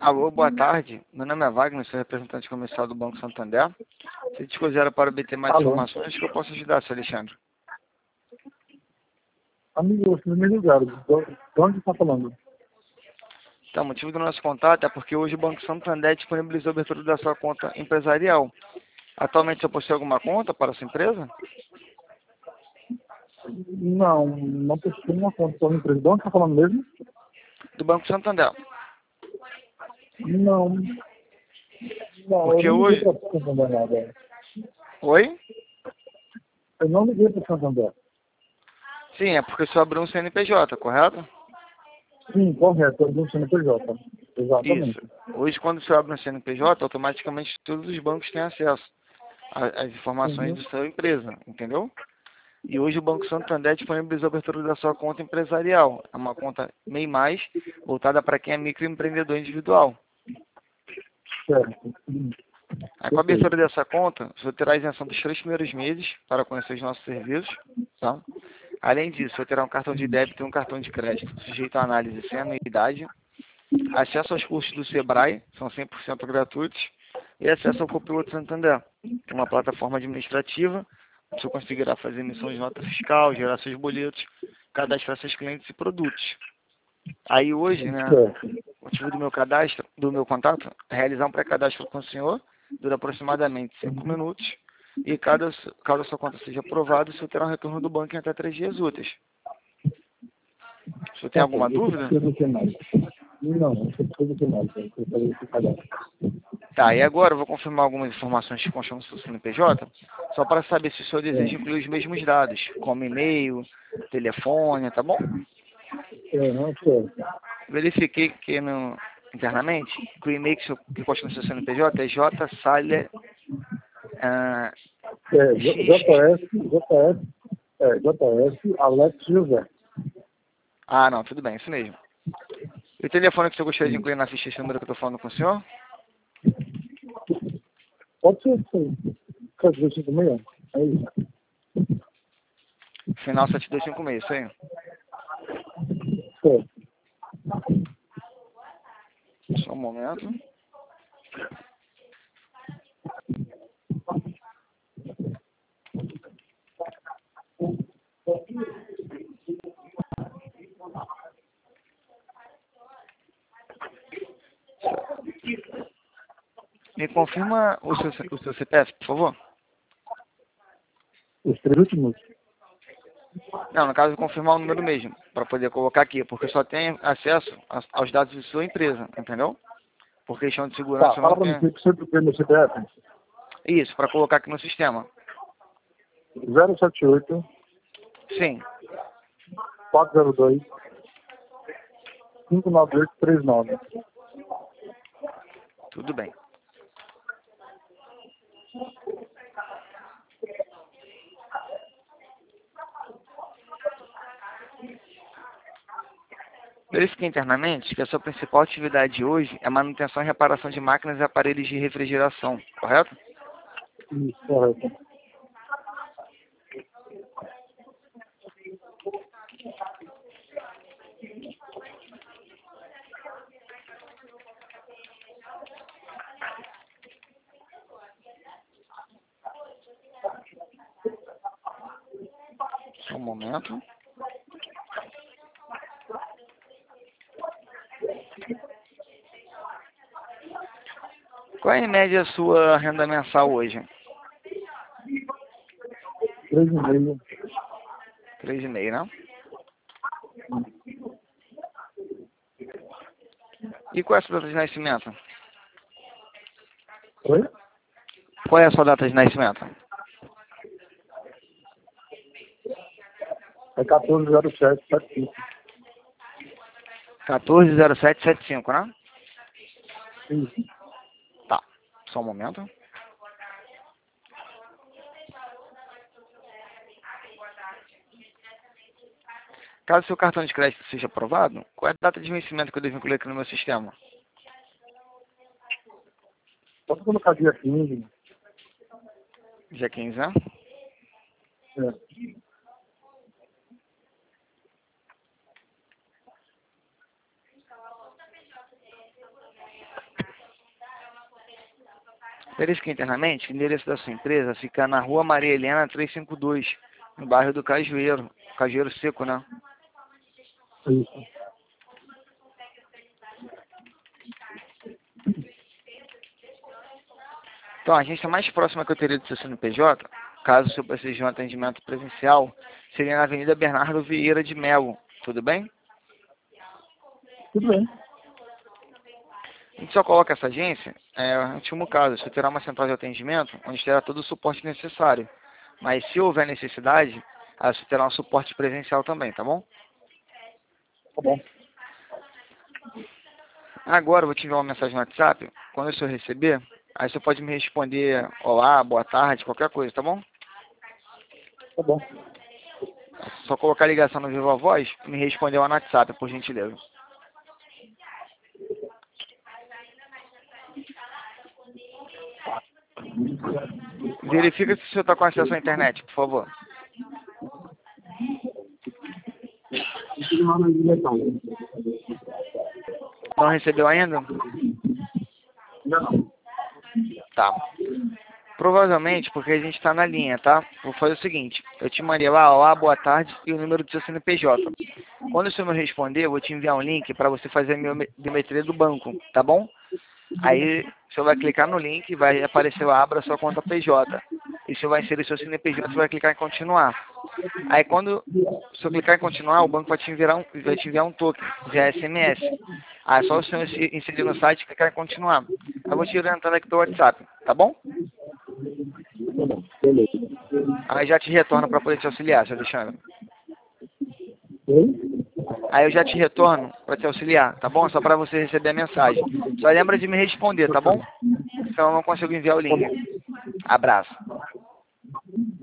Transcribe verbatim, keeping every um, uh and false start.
Alô, boa tarde. Meu nome é Wagner, sou representante comercial do Banco Santander. Se te considera para obter mais Alô? informações, acho que eu posso ajudar, seu Alexandre. Amigo, vocês me ligaram. De de onde está falando? Então, o motivo do nosso contato é porque hoje o Banco Santander disponibilizou a abertura da sua conta empresarial. Atualmente você possui alguma conta para a sua empresa? Não, não preciso uma conta para uma empresa. De onde está falando mesmo? Do Banco Santander. Não. Não, eu Porque não liguei hoje... para o Santander nada. Oi? Eu não liguei para o Santander. Sim, é porque você abriu um C N P J, correto? Sim, correto. Eu dou C N P J. Isso. Exatamente. Hoje, quando você abre um C N P J, automaticamente todos os bancos têm acesso a- às informações Uhum. da sua empresa, entendeu? E hoje o Banco Santander disponibilizou a abertura da sua conta empresarial. É uma conta MEI mais, voltada para quem é microempreendedor individual. Certo. Hum, Aí, com a Perfeito. abertura dessa conta, você terá isenção dos três primeiros meses para conhecer os nossos serviços. Tá? Além disso, você terá um cartão de débito e um cartão de crédito, sujeito à análise sem anuidade, acesso aos cursos do Sebrae, são cem por cento gratuitos, e acesso ao Copiloto Santander, que é uma plataforma administrativa. Você conseguirá fazer emissão de nota fiscal, gerar seus boletos, cadastrar seus clientes e produtos. Aí hoje, né, Certo. o motivo do meu cadastro, do meu contato, é realizar um pré-cadastro com o senhor, dura aproximadamente cinco minutos, e cada, caso a sua conta seja aprovada, o senhor terá um retorno do banco em até três dias úteis. O senhor tem Tá alguma bom. Eu dúvida? preciso do que mais? Não, eu preciso do que mais. Eu preciso fazer esse cadastro. Tá, e agora eu vou confirmar algumas informações que constam no seu C N P J, só para saber se o senhor deseja É, incluir os mesmos dados, como e-mail, telefone, tá bom? é, não, certo. Verifiquei que no, internamente, que o e-mail que, o senhor- que consta no seu C N P J é jsalha, ah, É, J- x... JS, JS, é, J S Alex José. Ah, não, tudo bem, isso mesmo. E o telefone que o senhor gostaria de Sim. incluir na ficha, esse número que eu estou falando com o senhor? Pode ser, sim. Quer dizer, cinco meia? É isso. Final sete dois cinco seis, isso aí. Certo. Só um momento. Me confirma o seu, o seu C P F, por favor? Os três últimos? Não, no caso, confirmar o número mesmo, para poder colocar aqui, porque só tem acesso a- aos dados de sua empresa, entendeu? Por questão de Tá, segurança, eu não fala pra mim, tenho... você sempre tem meu C P F? Isso, para colocar aqui no sistema. zero sete oito, Sim, quatro zero dois, cinco nove oito três nove. tudo bem. Verifique internamente que a sua principal atividade hoje é a manutenção e reparação de máquinas e aparelhos de refrigeração, correto? Isso, correto. Só um momento. Qual é, em média, a sua renda mensal hoje? três e meio. Três e meio, né? E qual é a sua data de nascimento? Oi? Qual é a sua data de nascimento? É quatorze zero sete setenta e cinco. quatorze zero sete setenta e cinco, né? Isso. Tá. Só um momento. Caso seu cartão de crédito seja aprovado, qual é a data de vencimento que eu devo incluir aqui no meu sistema? Pode colocar dia quinze. Dia quinze, né? É. Verifique internamente, o endereço da sua empresa fica na rua Maria Helena trezentos e cinquenta e dois, no bairro do Cajueiro, Cajueiro Seco, né? Isso. Então, a agência mais próxima que eu teria do seu C N P J, caso o senhor precise de um atendimento presencial, seria na Avenida Bernardo Vieira de Melo. Tudo bem? Tudo bem. A gente só coloca essa agência, é, no último caso, você terá uma central de atendimento, onde terá todo o suporte necessário. Mas se houver necessidade, aí você terá um suporte presencial também, tá bom? Tá bom. Agora eu vou te enviar uma mensagem no WhatsApp. Quando o senhor receber, aí você pode me responder olá, boa tarde, qualquer coisa, tá bom? Tá bom. Só colocar a ligação no Viva Voz e me responder lá no WhatsApp, por gentileza. Verifica se o senhor está com acesso à internet, por favor. Não recebeu ainda? Não. Tá. Provavelmente porque a gente está na linha, tá? Vou fazer o seguinte, eu te mandei lá, olá, boa tarde e o número do seu C N P J. Quando o senhor me responder, eu vou te enviar um link para você fazer a biometria do banco, tá bom? Aí o senhor vai clicar no link e vai aparecer lá, abra sua conta P J. E o senhor vai inserir seu C N P J, você vai clicar em continuar. Aí quando o senhor clicar em continuar, o banco vai te enviar um, vai te enviar um token, via S M S. Aí é só o senhor inserir no site e clicar em continuar. Eu vou te orientando aqui pelo WhatsApp, tá bom? Tá bom. Beleza. Aí já te retorno para poder te auxiliar, seu Alexandre. Oi? Aí eu já te retorno para te auxiliar, tá bom? Só para você receber a mensagem. Só lembra de me responder, tá bom? Senão eu não consigo enviar o link. Abraço.